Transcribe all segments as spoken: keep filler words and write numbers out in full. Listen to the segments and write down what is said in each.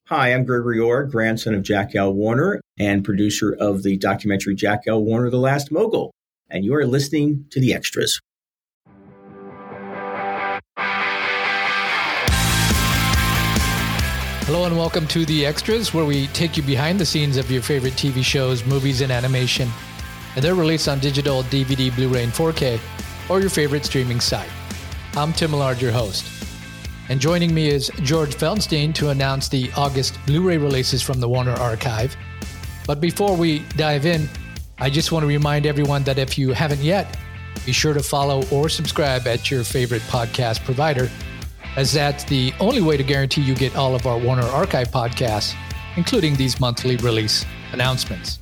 Hi, I'm Gregory Orr, grandson of Jack L. Warner and producer of the documentary Jack L. Warner, The Last Mogul. And you are listening to The Extras. Hello and welcome to The Extras, where we take you behind the scenes of your favorite T V shows, movies, and animation. And they're released on digital, D V D, Blu-ray, and four K, or your favorite streaming site. I'm Tim Millard, your host. And joining me is George Feldstein to announce the August Blu-ray releases from the Warner Archive. But before we dive in, I just want to remind everyone that if you haven't yet, be sure to follow or subscribe at your favorite podcast provider, as that's the only way to guarantee you get all of our Warner Archive podcasts, including these monthly release announcements.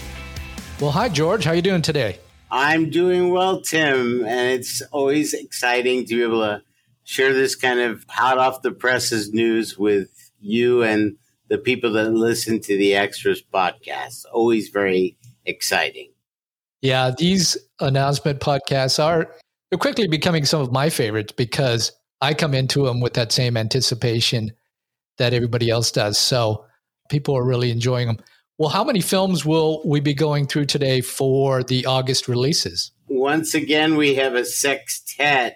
Well, hi, George. How are you doing today? I'm doing well, Tim, and it's always exciting to be able to share this kind of hot off the presses news with you and the people that listen to the Extras podcast. Always very exciting. Yeah, these announcement podcasts are they're quickly becoming some of my favorites because I come into them with that same anticipation that everybody else does. So people are really enjoying them. Well, how many films will we be going through today for the August releases? Once again, we have a sextet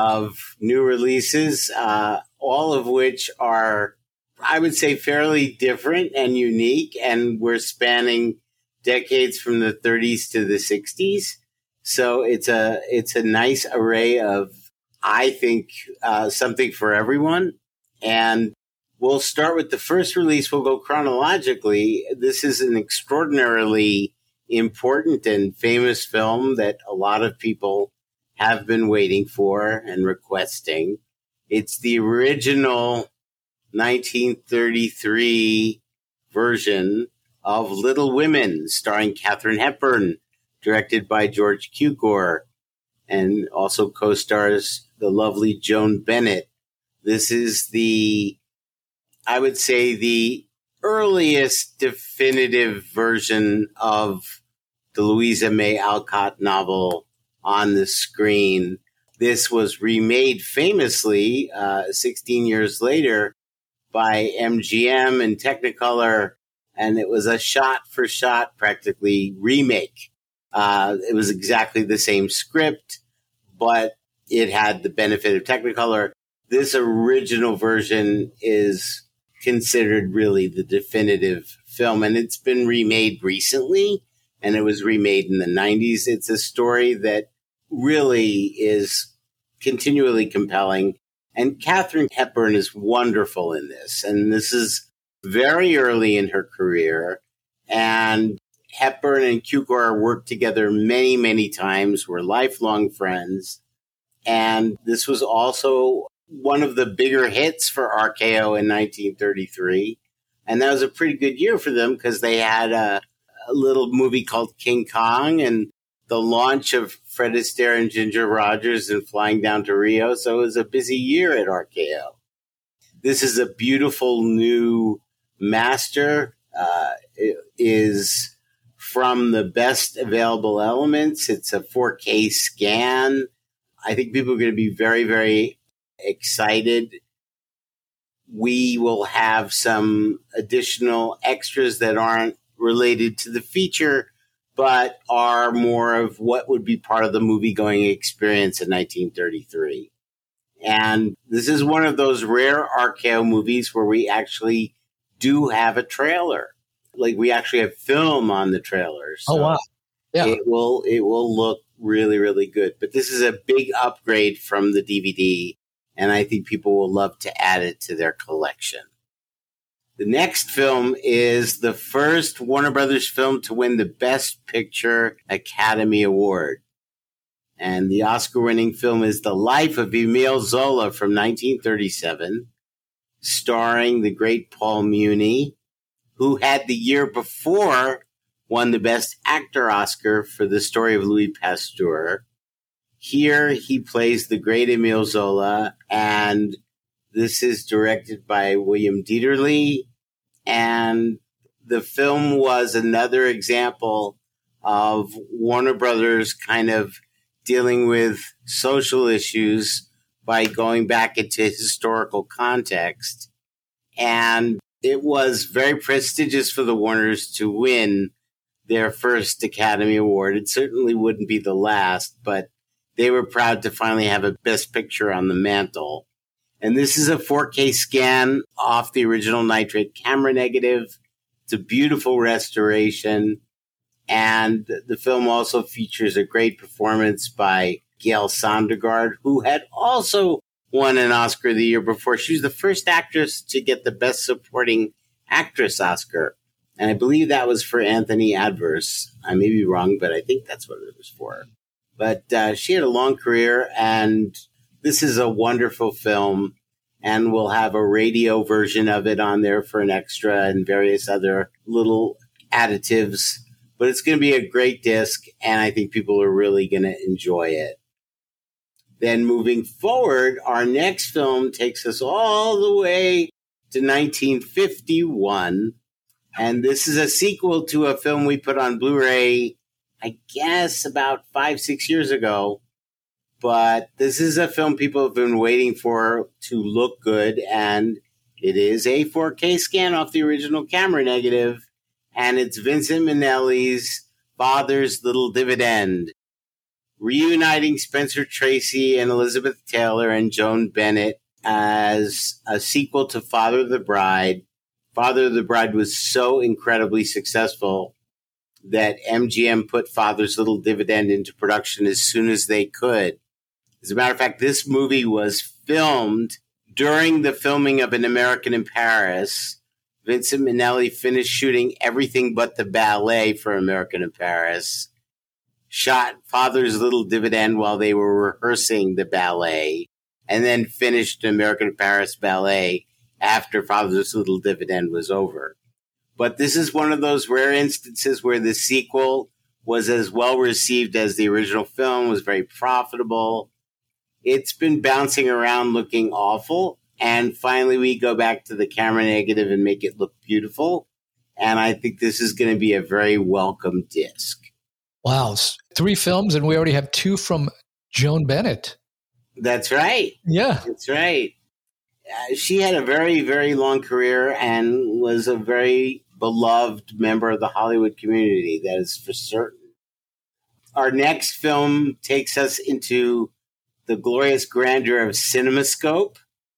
of new releases, uh, all of which are, I would say, fairly different and unique. And we're spanning decades from the thirties to the sixties. So it's a it's a nice array of, I think, uh, something for everyone. And we'll start with the first release. We'll go chronologically. This is an extraordinarily important and famous film that a lot of people have been waiting for and requesting. It's the original nineteen thirty-three version of Little Women, starring Katharine Hepburn, directed by George Cukor, and also co-stars the lovely Joan Bennett. This is the, I would say, the earliest definitive version of the Louisa May Alcott novel on the screen. This was remade famously uh, sixteen years later by M G M and Technicolor, and it was a shot-for-shot, practically, remake. Uh, it was exactly the same script, but it had the benefit of Technicolor. This original version is considered really the definitive film, and it's been remade recently, and it was remade in the nineties. It's a story that really is continually compelling, and Katharine Hepburn is wonderful in this, and this is very early in her career, and Hepburn and Cukor worked together many, many times, were lifelong friends, and this was also one of the bigger hits for R K O in nineteen thirty-three. And that was a pretty good year for them because they had a, a little movie called King Kong and the launch of Fred Astaire and Ginger Rogers and Flying Down to Rio. So it was a busy year at R K O. This is a beautiful new master. Uh, it is from the best available elements. It's a four K scan. I think people are going to be very, very excited. We will have some additional extras that aren't related to the feature, but are more of what would be part of the movie-going experience in nineteen thirty-three. And this is one of those rare R K O movies where we actually do have a trailer. Like, we actually have film on the trailer. So oh, wow. Yeah. It will, it will look really, really good. But this is a big upgrade from the D V D, and I think people will love to add it to their collection. The next film is the first Warner Brothers film to win the Best Picture Academy Award. And the Oscar-winning film is The Life of Emile Zola from nineteen thirty-seven, starring the great Paul Muni, who had the year before won the Best Actor Oscar for The Story of Louis Pasteur. Here he plays the great Emile Zola, and this is directed by William Dieterle, and the film was another example of Warner Brothers kind of dealing with social issues by going back into historical context. And It was very prestigious for the Warners to win their first Academy Award. It certainly wouldn't be the last, but they were proud to finally have a Best Picture on the mantle. And this is a four K scan off the original nitrate camera negative. It's a beautiful restoration. And the film also features a great performance by Gail Sondergaard, who had also won an Oscar the year before. She was the first actress to get the Best Supporting Actress Oscar. And I believe that was for Anthony Adverse. I may be wrong, but I think that's what it was for. But uh, she had a long career, and this is a wonderful film. And we'll have a radio version of it on there for an extra and various other little additives. But it's going to be a great disc, and I think people are really going to enjoy it. Then moving forward, our next film takes us all the way to nineteen fifty-one. And this is a sequel to a film we put on Blu-ray, I guess, about five, six years ago. But this is a film people have been waiting for to look good. And it is a four K scan off the original camera negative. And it's Vincent Minnelli's Father's Little Dividend, reuniting Spencer Tracy and Elizabeth Taylor and Joan Bennett as a sequel to Father of the Bride. Father of the Bride was so incredibly successful that M G M put Father's Little Dividend into production as soon as they could. As a matter of fact, this movie was filmed during the filming of An American in Paris. Vincent Minnelli finished shooting everything but the ballet for American in Paris, shot Father's Little Dividend while they were rehearsing the ballet, and then finished American in Paris ballet after Father's Little Dividend was over. But this is one of those rare instances where the sequel was as well received as the original film, was very profitable. It's been bouncing around looking awful. And finally, we go back to the camera negative and make it look beautiful. And I think this is going to be a very welcome disc. Wow. Three films, and we already have two from Joan Bennett. That's right. Yeah. That's right. Uh, she had a very, very long career and was a very beloved member of the Hollywood community. That is for certain. Our next film takes us into the glorious grandeur of CinemaScope.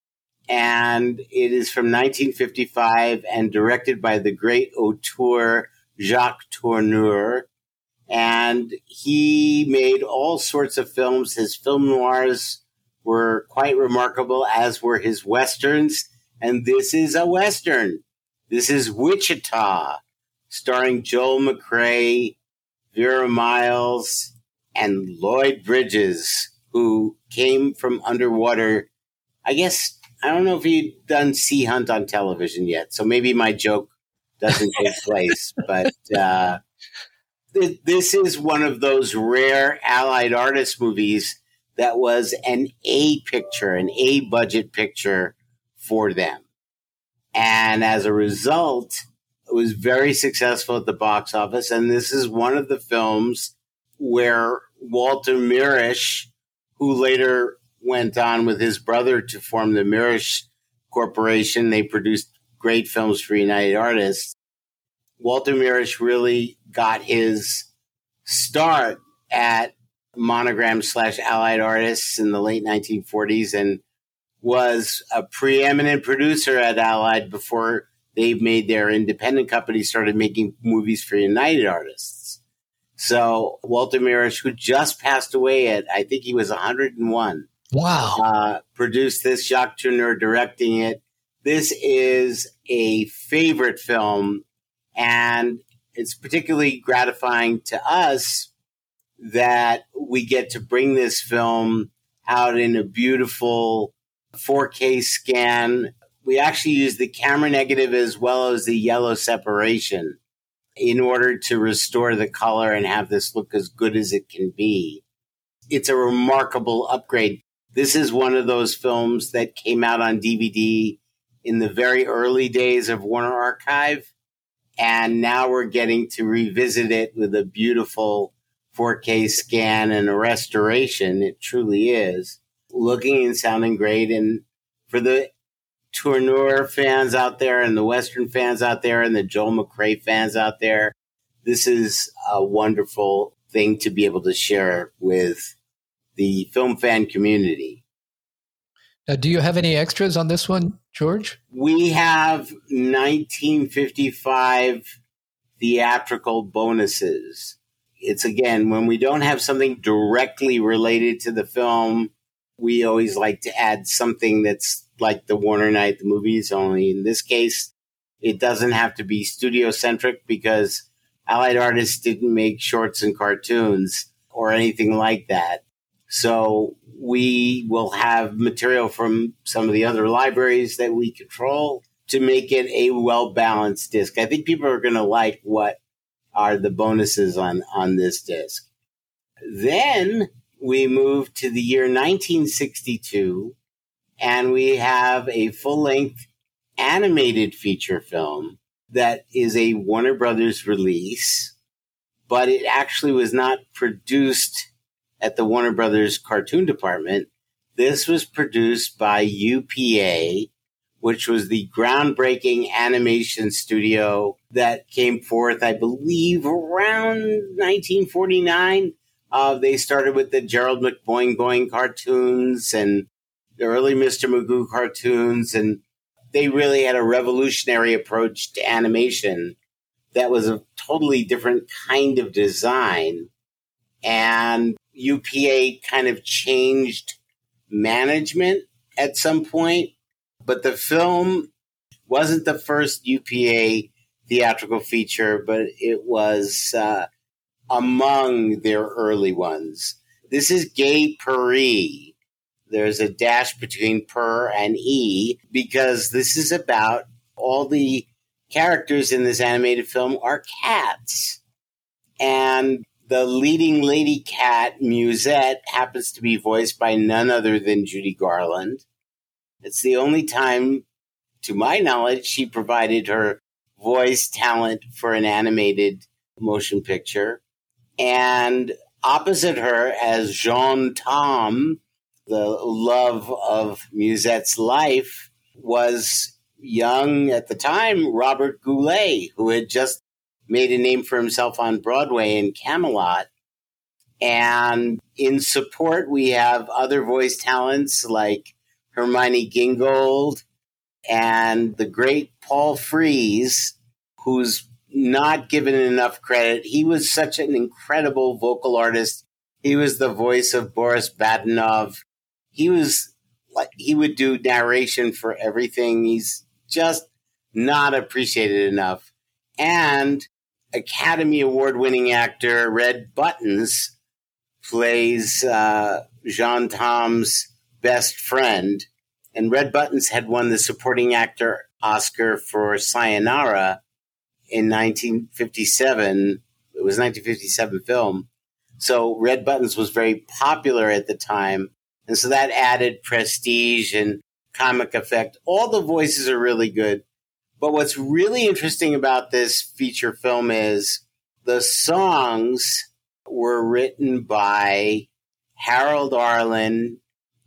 And it is from nineteen fifty-five and directed by the great auteur Jacques Tourneur. And he made all sorts of films. His film noirs were quite remarkable, as were his westerns. And this is a western. This is Wichita, starring Joel McCrea, Vera Miles, and Lloyd Bridges, who came from underwater. I guess, I don't know if he'd done Sea Hunt on television yet, so maybe my joke doesn't take place. But uh, th- this is one of those rare Allied Artists movies that was an A picture, an A budget picture for them. And as a result, it was very successful at the box office. And this is one of the films where Walter Mirisch, who later went on with his brother to form the Mirisch Corporation. They produced great films for United Artists. Walter Mirisch really got his start at Monogram slash Allied Artists in the late nineteen forties and was a preeminent producer at Allied before they made their independent company, started making movies for United Artists. So Walter Mirisch, who just passed away at, I think he was one hundred one. Wow. Uh, produced this, Jacques Tourneur directing it. This is a favorite film, and it's particularly gratifying to us that we get to bring this film out in a beautiful four K scan. We actually use the camera negative as well as the yellow separation in order to restore the color and have this look as good as it can be. It's a remarkable upgrade. This is one of those films that came out on D V D in the very early days of Warner Archive, and now we're getting to revisit it with a beautiful four K scan and a restoration. It truly is looking and sounding great. And for the Tourneur fans out there and the Western fans out there and the Joel McCrea fans out there, this is a wonderful thing to be able to share with the film fan community. Now, do you have any extras on this one, George? We have nineteen fifty-five theatrical bonuses. It's, again, when we don't have something directly related to the film, we always like to add something that's like the Warner Night, the movies, only in this case, it doesn't have to be studio-centric because Allied Artists didn't make shorts and cartoons or anything like that. So we will have material from some of the other libraries that we control to make it a well-balanced disc. I think people are going to like what are the bonuses on, on this disc. Then we move to the year nineteen sixty-two, and we have a full-length animated feature film that is a Warner Brothers release, but it actually was not produced at the Warner Brothers cartoon department. This was produced by U P A, which was the groundbreaking animation studio that came forth, I believe, around nineteen forty-nine. Uh, they started with the Gerald McBoing Boing cartoons and the early Mister Magoo cartoons, and they really had a revolutionary approach to animation that was a totally different kind of design. And U P A kind of changed management at some point, but the film wasn't the first U P A theatrical feature, but it was uh, among their early ones. This is Gay Purree. There's a dash between per and e because this is about all the characters in this animated film are cats. And the leading lady cat, Musette, happens to be voiced by none other than Judy Garland. It's the only time, to my knowledge, she provided her voice talent for an animated motion picture. And opposite her as Jean Tom, the love of Musette's life, was young at the time Robert Goulet, who had just made a name for himself on Broadway in Camelot. And in support, we have other voice talents like Hermione Gingold and the great Paul Frees, who's not given enough credit. He was such an incredible vocal artist. He was the voice of Boris Badenov. He was like, he would do narration for everything. He's just not appreciated enough. And Academy Award-winning actor Red Buttons plays uh, Jean Tom's best friend. And Red Buttons had won the supporting actor Oscar for Sayonara in nineteen fifty-seven. It was a nineteen fifty-seven film. So Red Buttons was very popular at the time. And so that added prestige and comic effect. All the voices are really good. But what's really interesting about this feature film is the songs were written by Harold Arlen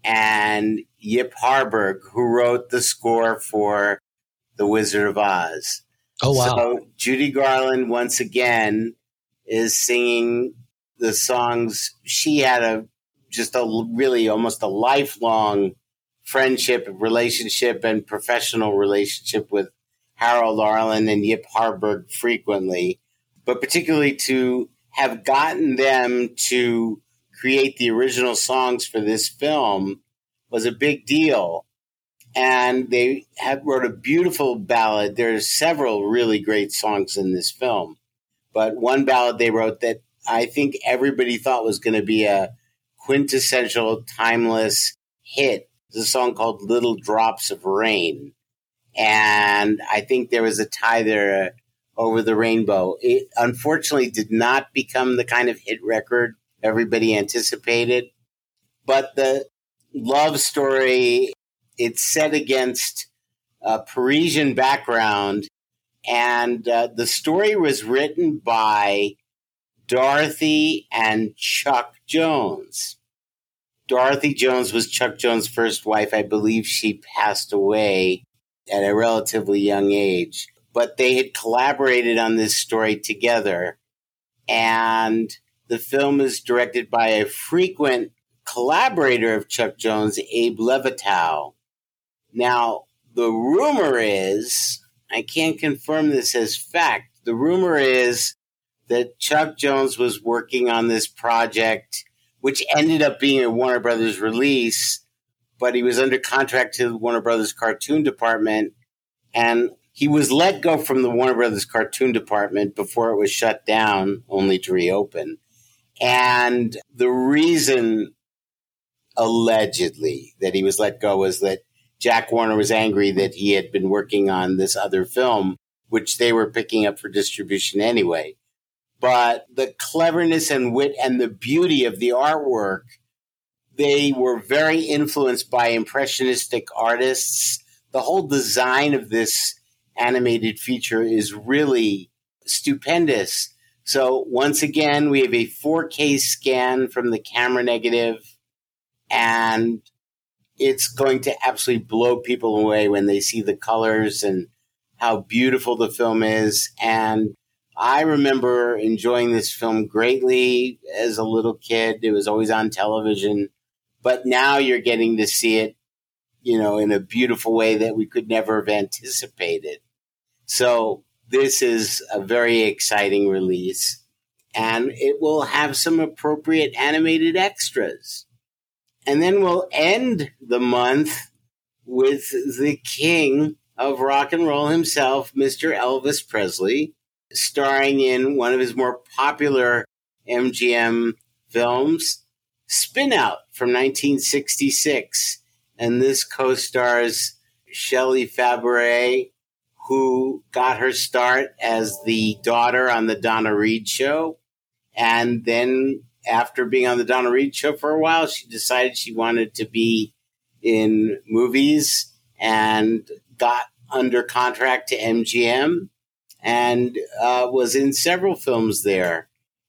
and Yip Harburg, who wrote the score for The Wizard of Oz. Oh, wow. So Judy Garland, once again, is singing the songs. She had a just a really almost a lifelong friendship, relationship, and professional relationship with Harold Arlen and Yip Harburg frequently, but particularly to have gotten them to create the original songs for this film was a big deal. And they have wrote a beautiful ballad. There's several really great songs in this film, but one ballad they wrote that I think everybody thought was going to be a quintessential, timeless hit. It's a song called Little Drops of Rain. And I think there was a tie there, uh, Over the Rainbow. It unfortunately did not become the kind of hit record everybody anticipated. But the love story, it's set against a Parisian background. And uh, the story was written by Dorothy and Chuck Jones. Dorothy Jones was Chuck Jones' first wife. I believe she passed away at a relatively young age. But they had collaborated on this story together. And the film is directed by a frequent collaborator of Chuck Jones, Abe Levitow. Now, the rumor is, I can't confirm this as fact, the rumor is that Chuck Jones was working on this project, which ended up being a Warner Brothers release, but he was under contract to the Warner Brothers cartoon department, and he was let go from the Warner Brothers cartoon department before it was shut down, only to reopen. And the reason, allegedly, that he was let go was that Jack Warner was angry that he had been working on this other film, which they were picking up for distribution anyway. But the cleverness and wit and the beauty of the artwork, they were very influenced by impressionistic artists. The whole design of this animated feature is really stupendous. So once again, we have a four K scan from the camera negative, and it's going to absolutely blow people away when they see the colors and how beautiful the film is. And I remember enjoying this film greatly as a little kid. It was always on television, but now you're getting to see it, you know, in a beautiful way that we could never have anticipated. So this is a very exciting release, and it will have some appropriate animated extras. And then we'll end the month with the king of rock and roll himself, Mister Elvis Presley, starring in one of his more popular M G M films, Spin Out from nineteen sixty-six. And this co-stars Shelley Fabares, who got her start as the daughter on the Donna Reed Show. And then after being on the Donna Reed Show for a while, she decided she wanted to be in movies and got under contract to M G M and uh, was in several films there.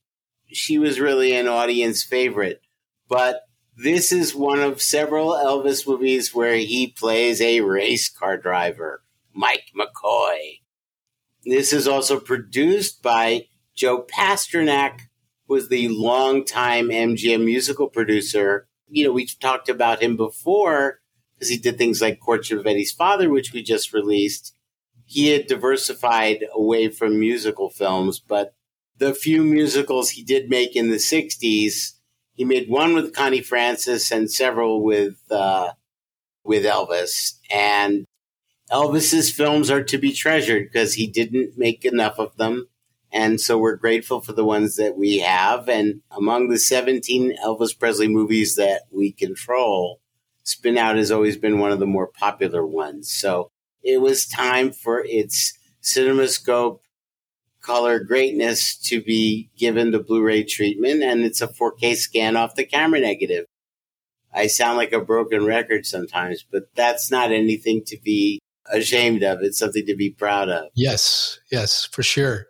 She was really an audience favorite. But this is one of several Elvis movies where he plays a race car driver, Mike McCoy. This is also produced by Joe Pasternak, who was the longtime M G M musical producer. You know, we've talked about him before because he did things like Courtship of Eddie's Father, which we just released. He had diversified away from musical films, but the few musicals he did make in the sixties, he made one with Connie Francis and several with uh, with Elvis. And Elvis's films are to be treasured because he didn't make enough of them. And so we're grateful for the ones that we have. And among the seventeen Elvis Presley movies that we control, Spin Out has always been one of the more popular ones. So it was time for its CinemaScope color greatness to be given the Blu-ray treatment. And it's a four K scan off the camera negative. I sound like a broken record sometimes, but that's not anything to be ashamed of. It's something to be proud of. Yes, yes, for sure.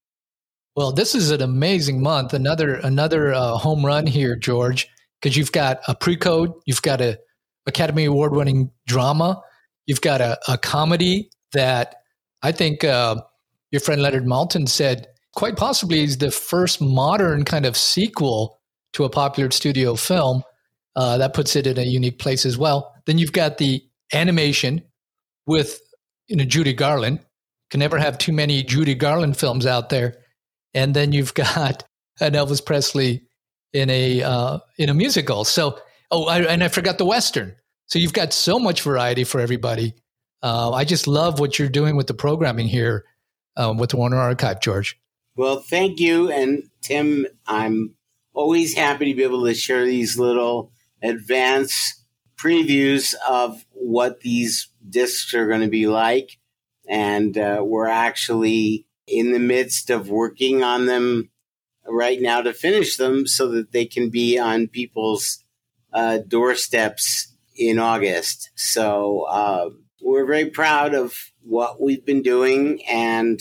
Well, this is an amazing month. Another another uh, home run here, George, because you've got a pre-code, you've got a Academy Award-winning drama, you've got a, a comedy that I think uh, your friend Leonard Maltin said quite possibly is the first modern kind of sequel to a popular studio film. Uh, that puts it in a unique place as well. Then you've got the animation with, you know, Judy Garland. Can never have too many Judy Garland films out there. And then you've got an Elvis Presley in a uh, in a musical. So, oh, I, and I forgot the Western. So you've got so much variety for everybody. Uh, I just love what you're doing with the programming here um, with the Warner Archive, George. Well, thank you. And Tim, I'm always happy to be able to share these little advance previews of what these discs are going to be like. And uh, we're actually in the midst of working on them right now to finish them so that they can be on people's uh, doorsteps in August. So uh, we're very proud of what we've been doing and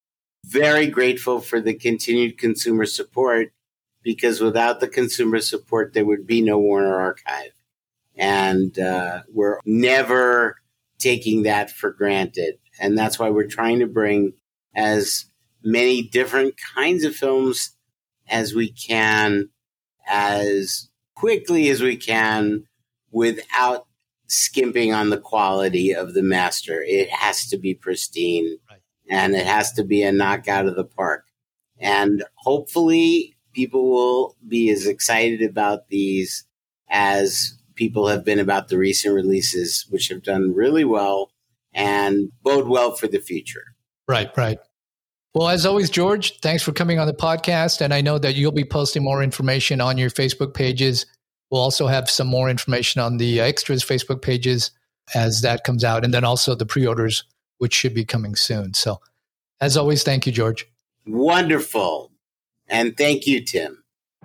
very grateful for the continued consumer support, because without the consumer support, there would be no Warner Archive. And uh, we're never taking that for granted. And that's why we're trying to bring as many different kinds of films as we can, as quickly as we can, without skimping on the quality of the master. It has to be pristine, right, and it has to be a knockout of the park. And hopefully people will be as excited about these as people have been about the recent releases, which have done really well and bode well for the future. Right, right. Well, as always, George, thanks for coming on the podcast. And I know that you'll be posting more information on your Facebook pages. We'll also have some more information on the Extras Facebook pages as that comes out. And then also the pre-orders, which should be coming soon. So as always, thank you, George. Wonderful. And thank you, Tim.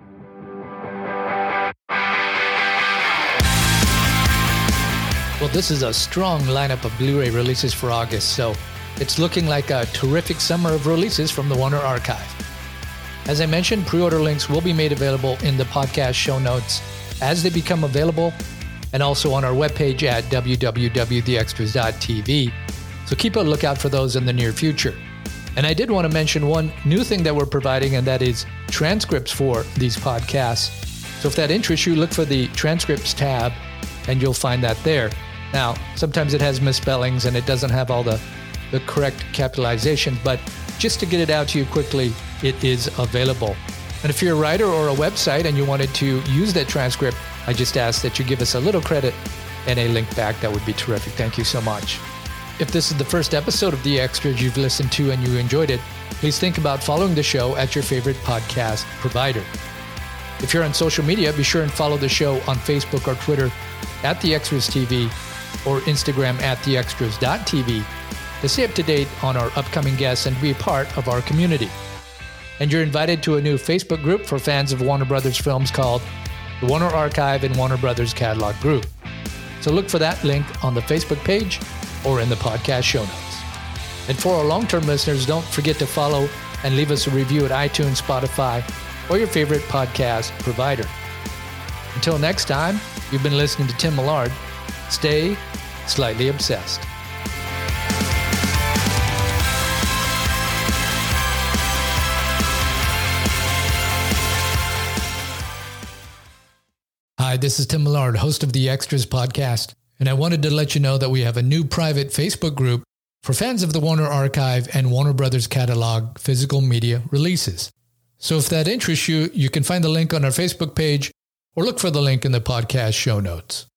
Well, this is a strong lineup of Blu-ray releases for August, so it's looking like a terrific summer of releases from the Warner Archive. As I mentioned, pre-order links will be made available in the podcast show notes as they become available, and also on our webpage at w w w dot the extras dot t v. So keep a lookout for those in the near future. And I did want to mention one new thing that we're providing, and that is transcripts for these podcasts. So if that interests you, look for the transcripts tab, and you'll find that there. Now, sometimes it has misspellings and it doesn't have all the, the correct capitalization, but just to get it out to you quickly, it is available. And if you're a writer or a website and you wanted to use that transcript, I just ask that you give us a little credit and a link back. That would be terrific. Thank you so much. If this is the first episode of The Extras you've listened to and you enjoyed it, please think about following the show at your favorite podcast provider. If you're on social media, be sure and follow the show on Facebook or Twitter at The Extras T V or Instagram at the extras dot t v to stay up to date on our upcoming guests and be a part of our community. And you're invited to a new Facebook group for fans of Warner Brothers films called the Warner Archive and Warner Brothers Catalog Group. So look for that link on the Facebook page or in the podcast show notes. And for our long-term listeners, don't forget to follow and leave us a review at iTunes, Spotify, or your favorite podcast provider. Until next time, you've been listening to Tim Millard. Stay slightly obsessed. Hi, this is Tim Millard, host of the Extras podcast, and I wanted to let you know that we have a new private Facebook group for fans of the Warner Archive and Warner Brothers Catalog physical media releases. So if that interests you, you can find the link on our Facebook page or look for the link in the podcast show notes.